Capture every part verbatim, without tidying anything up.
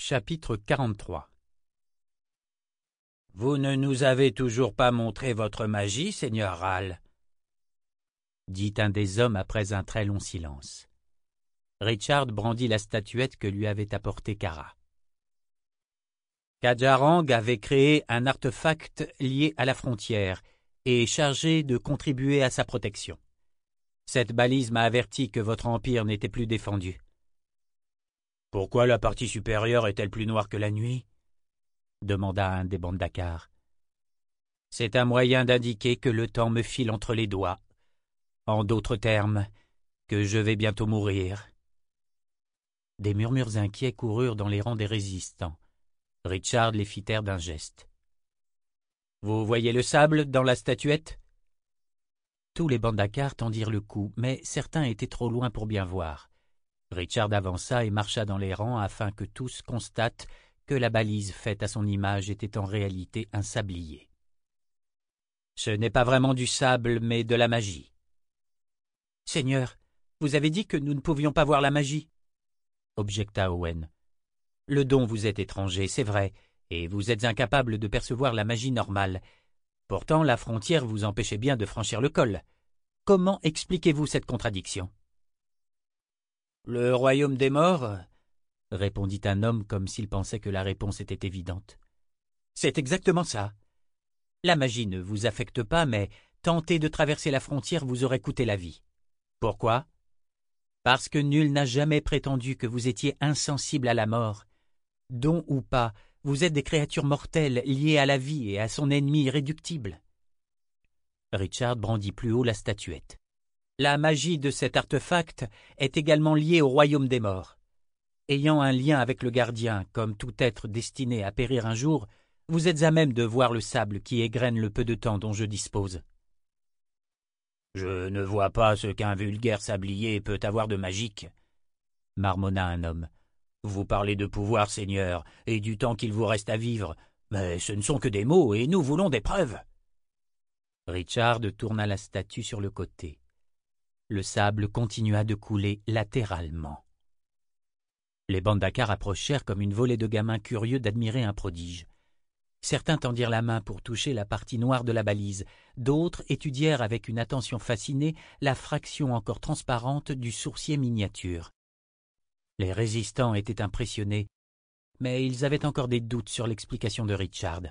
Chapitre quarante-trois. Vous ne nous avez toujours pas montré votre magie, seigneur Ral, dit un des hommes après un très long silence. Richard brandit la statuette que lui avait apportée Kara. Kajarang avait créé un artefact lié à la frontière et chargé de contribuer à sa protection. Cette balise m'a averti que votre empire n'était plus défendu. Pourquoi la partie supérieure est-elle plus noire que la nuit? Demanda un des Bandakar. C'est un moyen d'indiquer que le temps me file entre les doigts. En d'autres termes, que je vais bientôt mourir. Des murmures inquiets coururent dans les rangs des résistants. Richard les fit taire d'un geste. Vous voyez le sable dans la statuette? Tous les Bandakar tendirent le cou, mais certains étaient trop loin pour bien voir. Richard avança et marcha dans les rangs afin que tous constatent que la balise faite à son image était en réalité un sablier. Ce n'est pas vraiment du sable, mais de la magie. Seigneur, vous avez dit que nous ne pouvions pas voir la magie, objecta Owen. Le don vous est étranger, c'est vrai, et vous êtes incapable de percevoir la magie normale. Pourtant, la frontière vous empêchait bien de franchir le col. Comment expliquez-vous cette contradiction? Le royaume des morts, répondit un homme comme s'il pensait que la réponse était évidente. C'est exactement ça. La magie ne vous affecte pas, mais tenter de traverser la frontière vous aurait coûté la vie. Pourquoi? Parce que nul n'a jamais prétendu que vous étiez insensible à la mort. Don ou pas, vous êtes des créatures mortelles liées à la vie et à son ennemi irréductible. Richard brandit plus haut la statuette. La magie de cet artefact est également liée au royaume des morts. Ayant un lien avec le gardien, comme tout être destiné à périr un jour, vous êtes à même de voir le sable qui égrène le peu de temps dont je dispose. Je ne vois pas ce qu'un vulgaire sablier peut avoir de magique, marmonna un homme. Vous parlez de pouvoir, seigneur, et du temps qu'il vous reste à vivre, mais ce ne sont que des mots, et nous voulons des preuves. Richard tourna la statue sur le côté. Le sable continua de couler latéralement. Les Bandakar approchèrent comme une volée de gamins curieux d'admirer un prodige. Certains tendirent la main pour toucher la partie noire de la balise, d'autres étudièrent avec une attention fascinée la fraction encore transparente du sourcier miniature. Les résistants étaient impressionnés, mais ils avaient encore des doutes sur l'explication de Richard.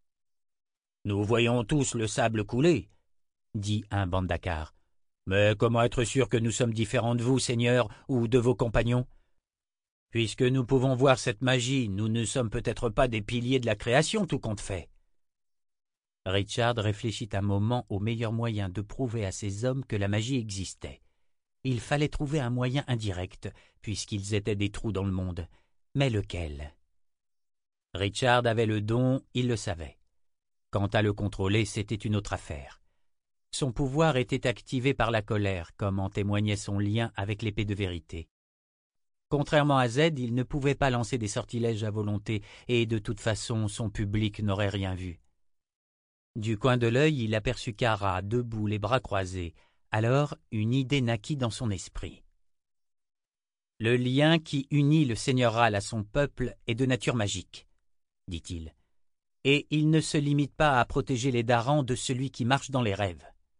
« Nous voyons tous le sable couler, » dit un Bandakar. « Mais comment être sûr que nous sommes différents de vous, seigneur, ou de vos compagnons? Puisque nous pouvons voir cette magie, nous ne sommes peut-être pas des piliers de la création, tout compte fait. » Richard réfléchit un moment au meilleur moyen de prouver à ces hommes que la magie existait. Il fallait trouver un moyen indirect, puisqu'ils étaient des trous dans le monde. Mais lequel? Richard avait le don, il le savait. Quant à le contrôler, c'était une autre affaire. Son pouvoir était activé par la colère, comme en témoignait son lien avec l'épée de vérité. Contrairement à Z, il ne pouvait pas lancer des sortilèges à volonté, et de toute façon son public n'aurait rien vu. Du coin de l'œil, il aperçut Kara, debout, les bras croisés. Alors, une idée naquit dans son esprit. Le lien qui unit le seigneur Ral à son peuple est de nature magique, dit-il, et il ne se limite pas à protéger les Darans de celui qui marche dans les rêves.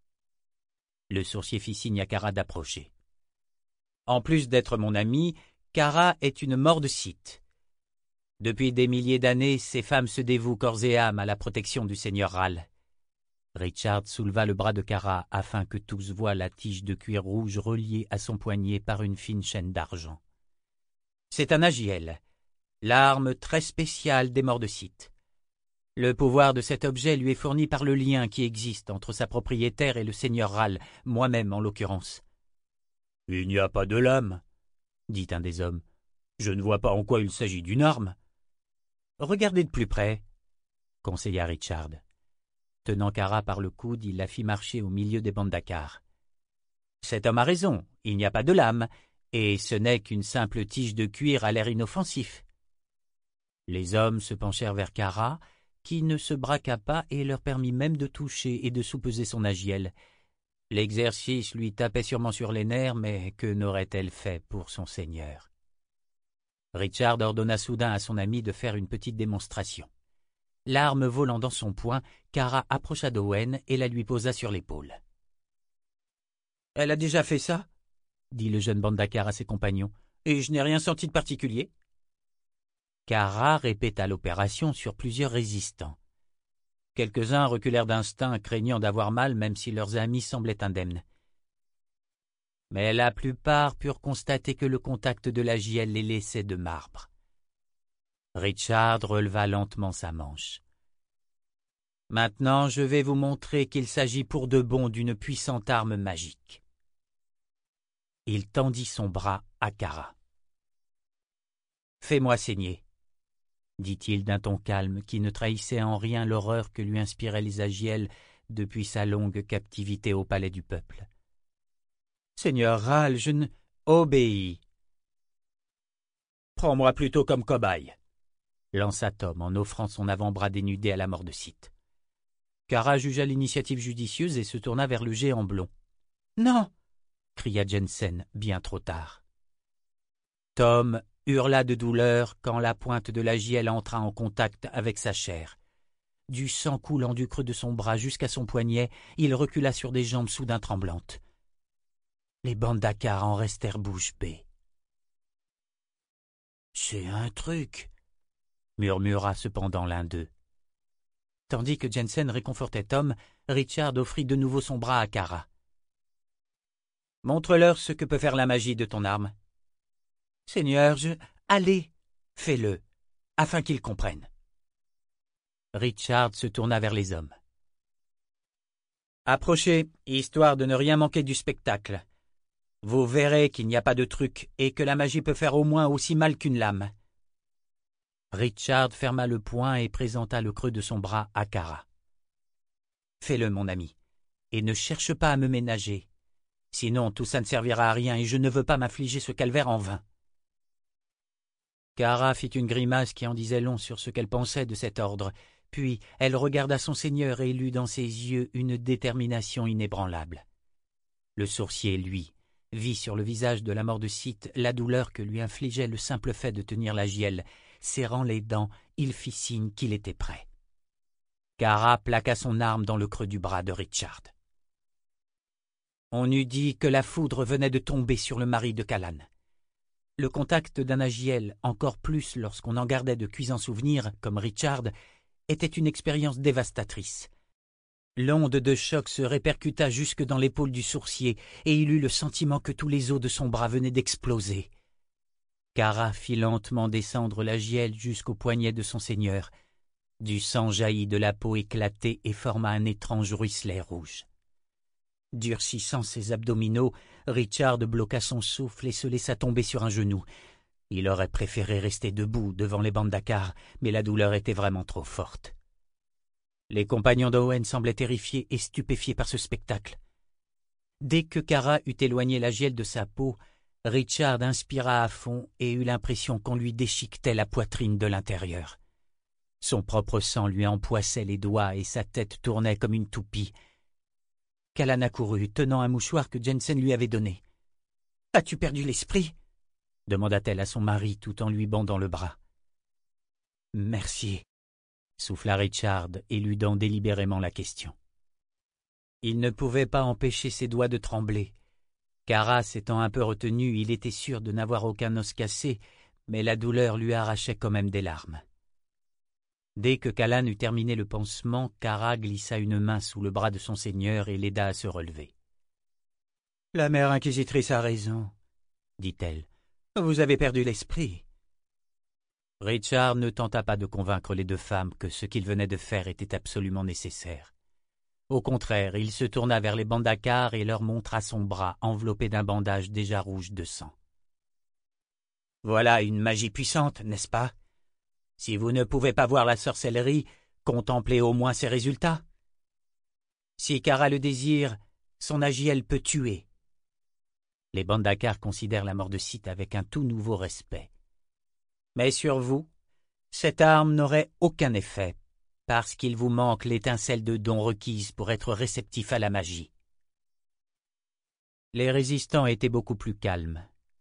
Le sourcier fit signe à Kara d'approcher. En plus d'être mon ami, Kara est une Mordecite. Depuis des milliers d'années, ces femmes se dévouent corps et âme à la protection du seigneur Ral. Richard souleva le bras de Kara afin que tous voient la tige de cuir rouge reliée à son poignet par une fine chaîne d'argent. C'est un agiel, l'arme très spéciale des Mordecites. Le pouvoir de cet objet lui est fourni par le lien qui existe entre sa propriétaire et le seigneur Ral, moi-même en l'occurrence. « Il n'y a pas de lame, » dit un des hommes. « Je ne vois pas en quoi il s'agit d'une arme. »« Regardez de plus près, » conseilla Richard. Tenant Kara par le coude, il la fit marcher au milieu des Bandakar. « Cet homme a raison, il n'y a pas de lame, et ce n'est qu'une simple tige de cuir à l'air inoffensif. » Les hommes se penchèrent vers Kara, qui ne se braqua pas et leur permit même de toucher et de soupeser son agiel. L'exercice lui tapait sûrement sur les nerfs, mais que n'aurait-elle fait pour son seigneur? Richard ordonna soudain à son ami de faire une petite démonstration. L'arme volant dans son poing, Kara approcha d'Owen et la lui posa sur l'épaule. « Elle a déjà fait ça ?» dit le jeune Bandakar à ses compagnons, « et je n'ai rien senti de particulier. » Kara répéta l'opération sur plusieurs résistants. Quelques-uns reculèrent d'instinct, craignant d'avoir mal même si leurs amis semblaient indemnes. Mais la plupart purent constater que le contact de la gielle les laissait de marbre. Richard releva lentement sa manche. « Maintenant, je vais vous montrer qu'il s'agit pour de bon d'une puissante arme magique. » Il tendit son bras à Kara. « Fais-moi saigner, » dit-il d'un ton calme qui ne trahissait en rien l'horreur que lui inspiraient les Agiels depuis sa longue captivité au palais du peuple. « Seigneur Ral, je ne... obéis. »« Prends-moi plutôt comme cobaye, » lança Tom en offrant son avant-bras dénudé à la mort de Sith. Kara jugea l'initiative judicieuse et se tourna vers le géant blond. « Non !» cria Jensen, bien trop tard. Tom hurla de douleur quand la pointe de la gielle entra en contact avec sa chair. Du sang coulant du creux de son bras jusqu'à son poignet, il recula sur des jambes soudain tremblantes. Les Bandakar en restèrent bouche bée. « C'est un truc !» murmura cependant l'un d'eux. Tandis que Jensen réconfortait Tom, Richard offrit de nouveau son bras à Kara. « Montre-leur ce que peut faire la magie de ton arme. »« Seigneur, je... Allez, fais-le, afin qu'ils comprennent. » Richard se tourna vers les hommes. « Approchez, histoire de ne rien manquer du spectacle. Vous verrez qu'il n'y a pas de truc et que la magie peut faire au moins aussi mal qu'une lame. » Richard ferma le poing et présenta le creux de son bras à Kara. « Fais-le, mon ami, et ne cherche pas à me ménager. Sinon, tout ça ne servira à rien et je ne veux pas m'affliger ce calvaire en vain. » Kara fit une grimace qui en disait long sur ce qu'elle pensait de cet ordre, puis elle regarda son seigneur et lut dans ses yeux une détermination inébranlable. Le sorcier, lui, vit sur le visage de la mort de Sith la douleur que lui infligeait le simple fait de tenir la gielle. Serrant les dents, il fit signe qu'il était prêt. Kara plaqua son arme dans le creux du bras de Richard. On eût dit que la foudre venait de tomber sur le mari de Kalan. Le contact d'un Agiel, encore plus lorsqu'on en gardait de cuisants souvenirs, comme Richard, était une expérience dévastatrice. L'onde de choc se répercuta jusque dans l'épaule du sourcier, et il eut le sentiment que tous les os de son bras venaient d'exploser. Kara fit lentement descendre la gielle jusqu'au poignet de son seigneur. Du sang jaillit de la peau éclatée et forma un étrange ruisselet rouge. Durcissant ses abdominaux, Richard bloqua son souffle et se laissa tomber sur un genou. Il aurait préféré rester debout devant les Bandakar, mais la douleur était vraiment trop forte. Les compagnons d'Owen semblaient terrifiés et stupéfiés par ce spectacle. Dès que Kara eut éloigné la gielle de sa peau, Richard inspira à fond et eut l'impression qu'on lui déchiquetait la poitrine de l'intérieur. Son propre sang lui empoissait les doigts et sa tête tournait comme une toupie. Kalan accourut, tenant un mouchoir que Jensen lui avait donné. « As-tu perdu l'esprit » demanda-t-elle à son mari tout en lui bandant le bras. « Merci » souffla Richard, éludant délibérément la question. Il ne pouvait pas empêcher ses doigts de trembler. Kara s'étant un peu retenu, il était sûr de n'avoir aucun os cassé, mais la douleur lui arrachait quand même des larmes. Dès que Kalan eut terminé le pansement, Kara glissa une main sous le bras de son seigneur et l'aida à se relever. « La mère inquisitrice a raison, » dit-elle. « Vous avez perdu l'esprit. » Richard ne tenta pas de convaincre les deux femmes que ce qu'il venait de faire était absolument nécessaire. Au contraire, il se tourna vers les Bandakar et leur montra son bras enveloppé d'un bandage déjà rouge de sang. « Voilà une magie puissante, n'est-ce pas ? Si vous ne pouvez pas voir la sorcellerie, contemplez au moins ses résultats. Si Kara le désire, son Agiel peut tuer. » Les Bandakar considèrent la mort de Sith avec un tout nouveau respect. Mais sur vous, cette arme n'aurait aucun effet, parce qu'il vous manque l'étincelle de don requise pour être réceptif à la magie. Les résistants étaient beaucoup plus calmes.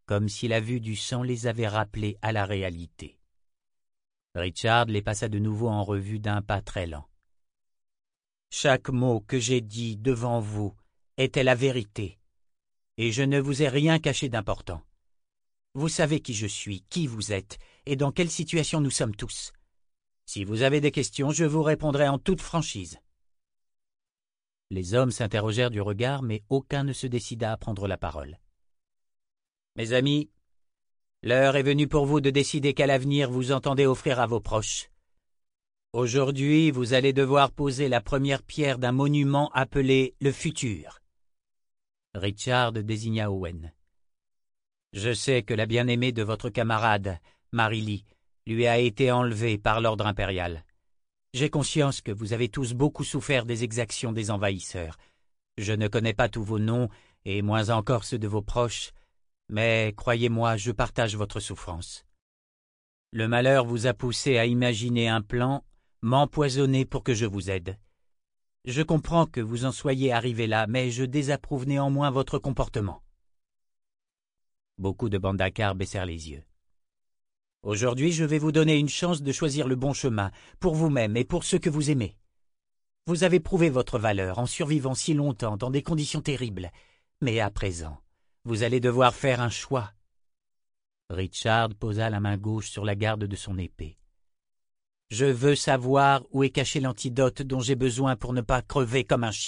comme si la vue du sang les avait rappelés à la réalité. Richard les passa de nouveau en revue d'un pas très lent. « Chaque mot que j'ai dit devant vous était la vérité, et je ne vous ai rien caché d'important. Vous savez qui je suis, qui vous êtes, et dans quelle situation nous sommes tous. Si vous avez des questions, je vous répondrai en toute franchise. » Les hommes s'interrogèrent du regard, mais aucun ne se décida à prendre la parole. « Mes amis, l'heure est venue pour vous de décider quel avenir vous entendez offrir à vos proches. Aujourd'hui, vous allez devoir poser la première pierre d'un monument appelé le futur. » Richard désigna Owen. « Je sais que la bien-aimée de votre camarade, Marie-Lee, lui a été enlevée par l'ordre impérial. J'ai conscience que vous avez tous beaucoup souffert des exactions des envahisseurs. Je ne connais pas tous vos noms, et moins encore ceux de vos proches, mais croyez-moi, je partage votre souffrance. Le malheur vous a poussé à imaginer un plan, m'empoisonner pour que je vous aide. Je comprends que vous en soyez arrivé là, mais je désapprouve néanmoins votre comportement. » Beaucoup de Bandakar baissèrent les yeux. « Aujourd'hui, je vais vous donner une chance de choisir le bon chemin, pour vous-même et pour ceux que vous aimez. Vous avez prouvé votre valeur en survivant si longtemps dans des conditions terribles, mais à présent, vous allez devoir faire un choix. » Richard posa la main gauche sur la garde de son épée. « Je veux savoir où est caché l'antidote dont j'ai besoin pour ne pas crever comme un chien. »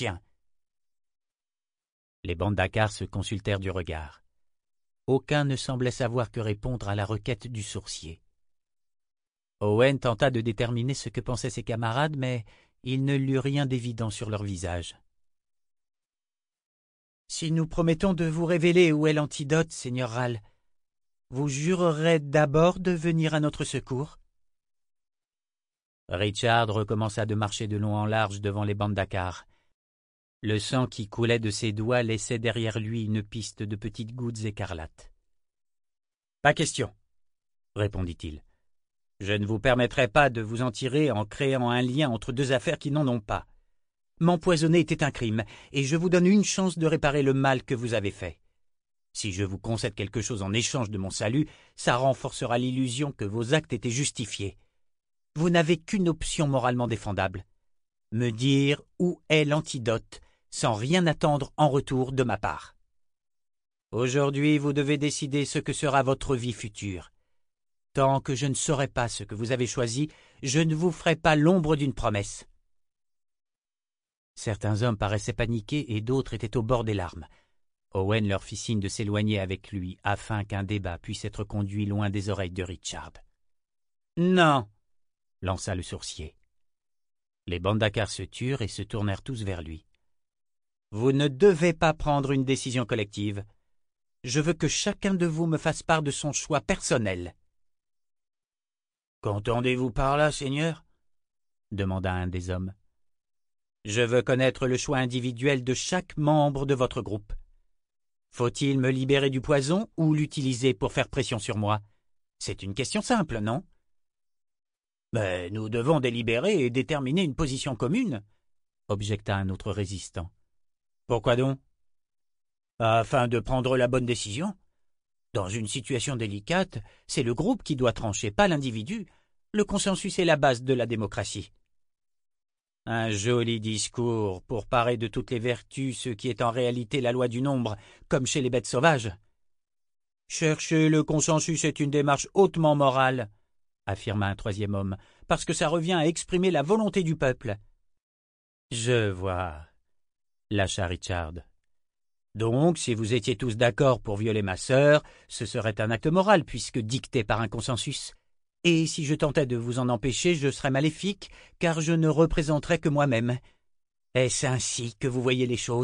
Les Bandakar se consultèrent du regard. Aucun ne semblait savoir que répondre à la requête du sourcier. Owen tenta de déterminer ce que pensaient ses camarades, mais il ne lut rien d'évident sur leur visage. « Si nous promettons de vous révéler où est l'antidote, Seigneur Ral, vous jurerez d'abord de venir à notre secours ?» Richard recommença de marcher de long en large devant les Bandakar. Le sang qui coulait de ses doigts laissait derrière lui une piste de petites gouttes écarlates. « Pas question, » répondit-il. « Je ne vous permettrai pas de vous en tirer en créant un lien entre deux affaires qui n'en ont pas. M'empoisonner était un crime, et je vous donne une chance de réparer le mal que vous avez fait. Si je vous concède quelque chose en échange de mon salut, ça renforcera l'illusion que vos actes étaient justifiés. Vous n'avez qu'une option moralement défendable. Me dire où est l'antidote, sans rien attendre en retour de ma part. Aujourd'hui, vous devez décider ce que sera votre vie future. Tant que je ne saurai pas ce que vous avez choisi, je ne vous ferai pas l'ombre d'une promesse. » Certains hommes paraissaient paniqués et d'autres étaient au bord des larmes. Owen leur fit signe de s'éloigner avec lui, afin qu'un débat puisse être conduit loin des oreilles de Richard. « Non !» lança le sourcier. Les Bandakar se turent et se tournèrent tous vers lui. « Vous ne devez pas prendre une décision collective. Je veux que chacun de vous me fasse part de son choix personnel. »« Qu'entendez-vous par là, Seigneur ?» demanda un des hommes. « Je veux connaître le choix individuel de chaque membre de votre groupe. Faut-il me libérer du poison ou l'utiliser pour faire pression sur moi? C'est une question simple, non ? » « Mais nous devons délibérer et déterminer une position commune, » objecta un autre résistant. « Pourquoi donc ? » ?»« Afin de prendre la bonne décision. Dans une situation délicate, c'est le groupe qui doit trancher, pas l'individu. Le consensus est la base de la démocratie. » Un joli discours pour parer de toutes les vertus ce qui est en réalité la loi du nombre, comme chez les bêtes sauvages. « Chercher le consensus est une démarche hautement morale, » affirma un troisième homme, « parce que ça revient à exprimer la volonté du peuple. »« Je vois, » lâcha Richard. « Donc, si vous étiez tous d'accord pour violer ma sœur, ce serait un acte moral, puisque dicté par un consensus. Et si je tentais de vous en empêcher, je serais maléfique, car je ne représenterais que moi-même. Est-ce ainsi que vous voyez les choses ?»«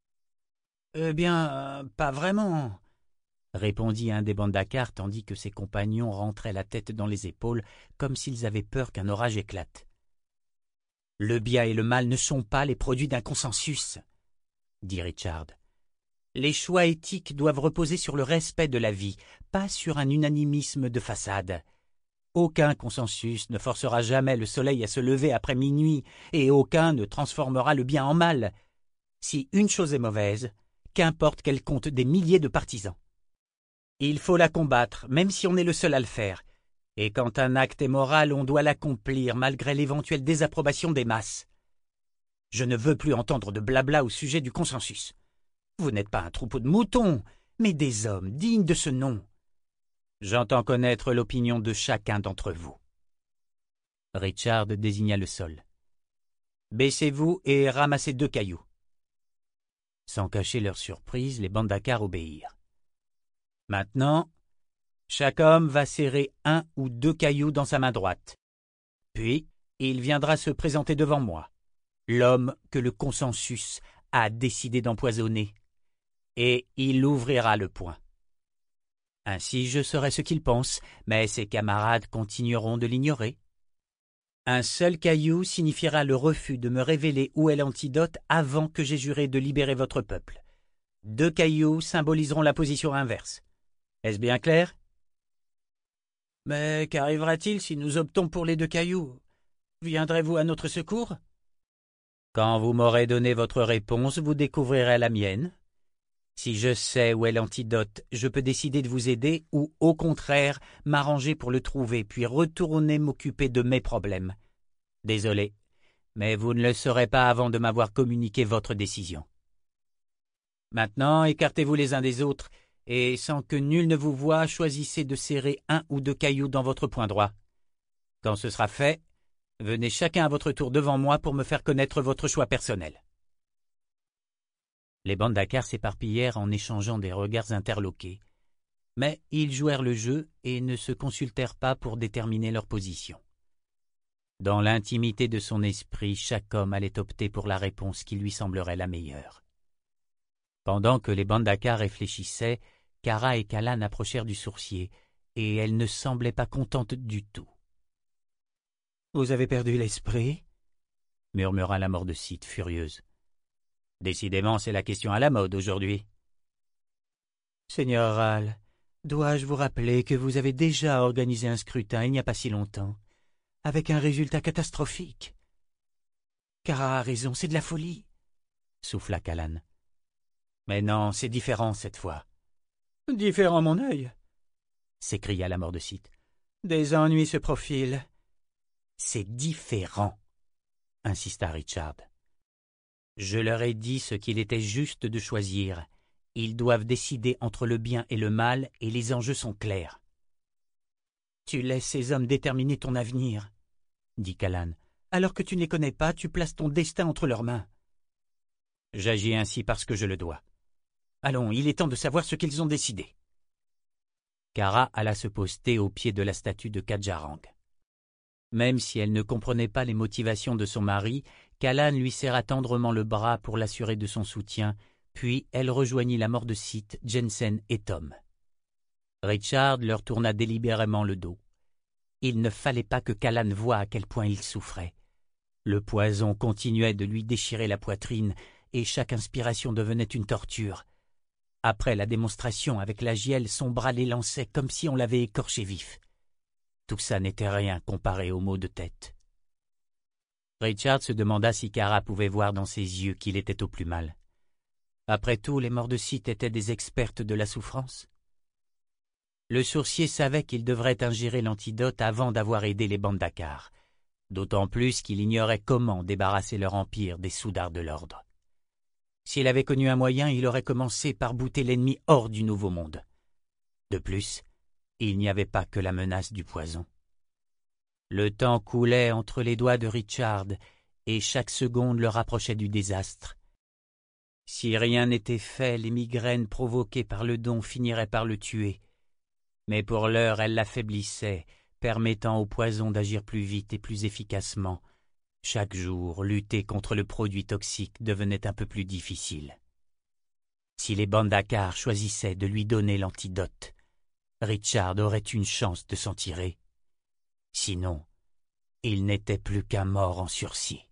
Eh bien, euh, pas vraiment, » répondit un des Bandakar, tandis que ses compagnons rentraient la tête dans les épaules, comme s'ils avaient peur qu'un orage éclate. « Le bien et le mal ne sont pas les produits d'un consensus, » dit Richard. « Les choix éthiques doivent reposer sur le respect de la vie, pas sur un unanimisme de façade. Aucun consensus ne forcera jamais le soleil à se lever après minuit, et aucun ne transformera le bien en mal. Si une chose est mauvaise, qu'importe qu'elle compte des milliers de partisans. Il faut la combattre, même si on est le seul à le faire. Et quand un acte est moral, on doit l'accomplir, malgré l'éventuelle désapprobation des masses. Je ne veux plus entendre de blabla au sujet du consensus. Vous n'êtes pas un troupeau de moutons, mais des hommes dignes de ce nom. J'entends connaître l'opinion de chacun d'entre vous. Richard désigna le sol. Baissez-vous et ramassez deux cailloux. Sans cacher leur surprise, les Bandakars obéirent. Maintenant, chaque homme va serrer un ou deux cailloux dans sa main droite. Puis, il viendra se présenter devant moi, l'homme que le consensus a décidé d'empoisonner, et il ouvrira le poing. Ainsi je saurai ce qu'il pense, mais ses camarades continueront de l'ignorer. Un seul caillou signifiera le refus de me révéler où est l'antidote avant que j'aie juré de libérer votre peuple. Deux cailloux symboliseront la position inverse. Est-ce bien clair? Mais qu'arrivera-t-il si nous optons pour les deux cailloux? Viendrez-vous à notre secours? Quand vous m'aurez donné votre réponse, vous découvrirez la mienne. Si je sais où est l'antidote, je peux décider de vous aider ou, au contraire, m'arranger pour le trouver, puis retourner m'occuper de mes problèmes. Désolé, mais vous ne le saurez pas avant de m'avoir communiqué votre décision. Maintenant, écartez-vous les uns des autres, et sans que nul ne vous voie, choisissez de serrer un ou deux cailloux dans votre poing droit. Quand ce sera fait, venez chacun à votre tour devant moi pour me faire connaître votre choix personnel. Les Bandakars s'éparpillèrent en échangeant des regards interloqués, mais ils jouèrent le jeu et ne se consultèrent pas pour déterminer leur position. Dans l'intimité de son esprit, chaque homme allait opter pour la réponse qui lui semblerait la meilleure. Pendant que les Bandakars réfléchissaient, Kara et Kalan approchèrent du sourcier, et elle ne semblait pas contente du tout. « Vous avez perdu l'esprit » murmura la Mordecite, furieuse. Décidément, c'est la question à la mode aujourd'hui. Seigneur Ral, dois-je vous rappeler que vous avez déjà organisé un scrutin il n'y a pas si longtemps, avec un résultat catastrophique? Kara a raison, c'est de la folie, souffla Kalan. Mais non, c'est différent cette fois. Différent, mon œil, s'écria la Mordecite. Des ennuis se profilent. C'est différent, insista Richard. Je leur ai dit ce qu'il était juste de choisir. Ils doivent décider entre le bien et le mal, et les enjeux sont clairs. Tu laisses ces hommes déterminer ton avenir, dit Kalan. Alors que tu ne les connais pas, tu places ton destin entre leurs mains. J'agis ainsi parce que je le dois. Allons, il est temps de savoir ce qu'ils ont décidé. Kara alla se poster au pied de la statue de Kadjarang. Même si elle ne comprenait pas les motivations de son mari, Kalan lui serra tendrement le bras pour l'assurer de son soutien, puis elle rejoignit la Mordecite, Jensen et Tom. Richard leur tourna délibérément le dos. Il ne fallait pas que Kalan voie à quel point il souffrait. Le poison continuait de lui déchirer la poitrine, et chaque inspiration devenait une torture. Après la démonstration avec la gielle, son bras l'élançait comme si on l'avait écorché vif. Tout ça n'était rien comparé aux maux de tête. Richard se demanda si Kara pouvait voir dans ses yeux qu'il était au plus mal. Après tout, les Mordecite étaient des expertes de la souffrance. Le sourcier savait qu'il devrait ingérer l'antidote avant d'avoir aidé les Bandakars, d'autant plus qu'il ignorait comment débarrasser leur empire des soudards de l'ordre. S'il avait connu un moyen, il aurait commencé par bouter l'ennemi hors du Nouveau Monde. De plus, il n'y avait pas que la menace du poison. Le temps coulait entre les doigts de Richard, et chaque seconde le rapprochait du désastre. Si rien n'était fait, les migraines provoquées par le don finiraient par le tuer. Mais pour l'heure, elles l'affaiblissait, permettant au poison d'agir plus vite et plus efficacement. Chaque jour, lutter contre le produit toxique devenait un peu plus difficile. Si les Bandakars choisissaient de lui donner l'antidote, Richard aurait une chance de s'en tirer. Sinon, il n'était plus qu'un mort en sursis.